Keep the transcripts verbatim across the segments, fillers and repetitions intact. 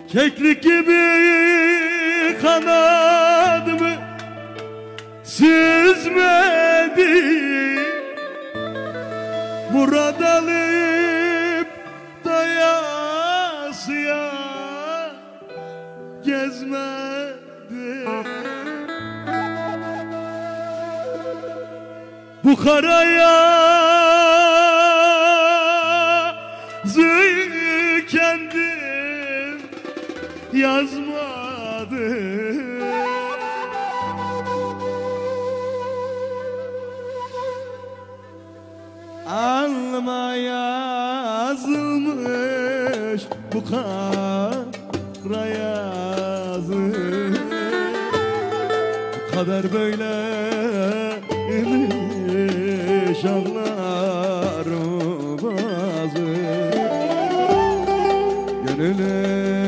Keklik gibi kanadımı süzmedi, murad alıp dayasıya gezmedi. Bu kara yazı kendim yazmadım. Alma yazılmış bu kara yazı, kader böyle imiş ağlar bazı gönüle.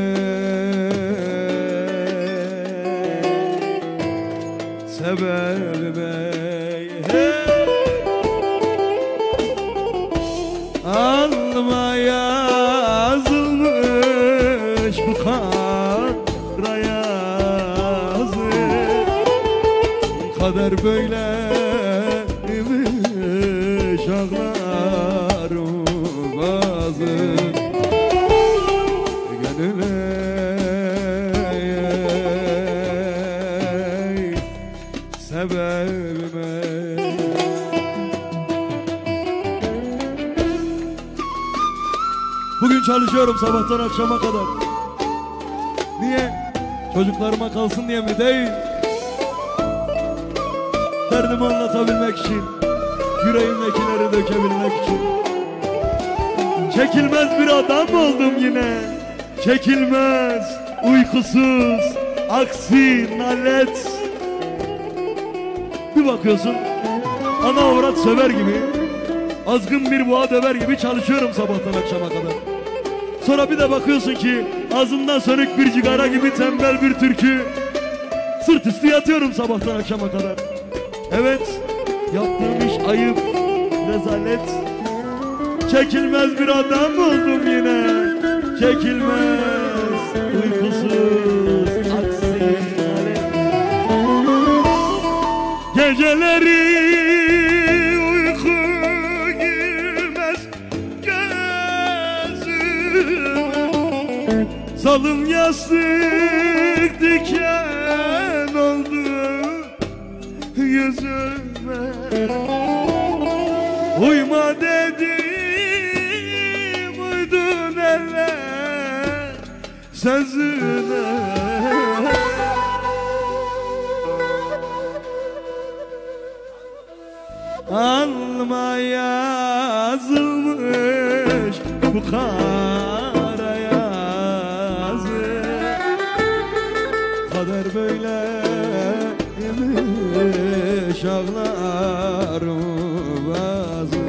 Sever bey alma yazılmış bu kara yazı, kader böyle imiş ağlar bazı gönüle. Severme. Bugün çalışıyorum sabahtan akşama kadar. Niye? Çocuklarıma kalsın diye mi? Değil. Derdimi anlatabilmek için, yüreğimdekileri dökebilmek için. Çekilmez bir adam oldum yine. Çekilmez, uykusuz, aksi, nalet. Bir bakıyorsun, ana avrat söver gibi, azgın bir boğa döver gibi çalışıyorum sabahtan akşama kadar. Sonra bir de bakıyorsun ki ağzından sönük bir cigara gibi tembel bir türkü, sırt üstü yatıyorum sabahtan akşama kadar. Evet, yaptığım iş ayıp, rezalet. Çekilmez bir adam oldum yine. Çekilmez, uykusuz, aksi, nalet. Geceleri uyku girmez gözüme, salım yastık diken oldu yüzüme. Uyma dedim, uydun eller sözüne. Alma yazılmış bu kara yazı, kader böyle imiş ağlar bazı